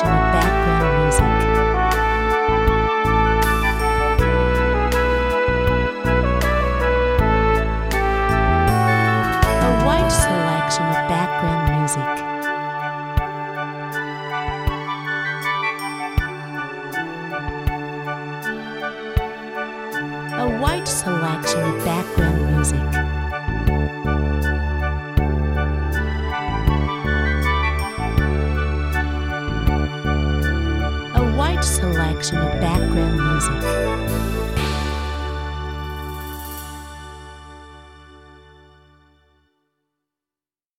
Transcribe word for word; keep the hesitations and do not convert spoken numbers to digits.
selection of background music. A wide selection of background music. A wide selection of background music. A wide selection of background music.